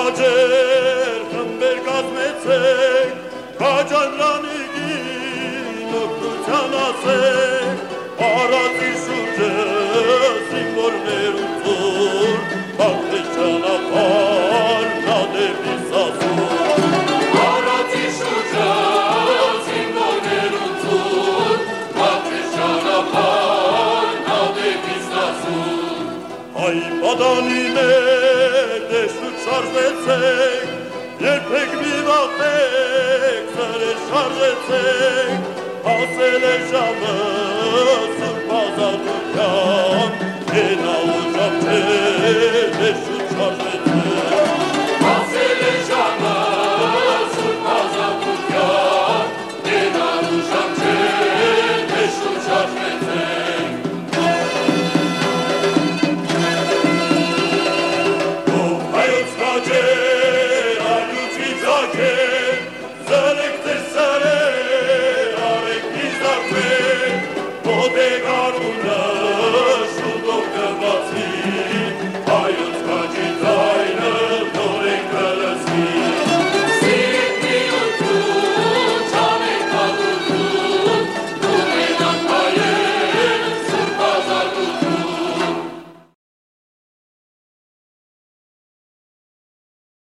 Ջեր խմբեր կազմեցեք, կաջանրանիգին օգնության ասեք, առածի շուրջը զինվորներ ու ծուր, հաղթեց ճանապարհ նա դեպի Սասուն։ Առածի շուրջը զինվորներ ու ծուր, հաղթեց ճանապարհ նա դեպի Սասուն։ Հայ պատանիներ դեշտուտ շարժվեցեք, երբեք մի վախեք, սրեր շարժեցեք, հասել է ժամը սուրբ ազատության,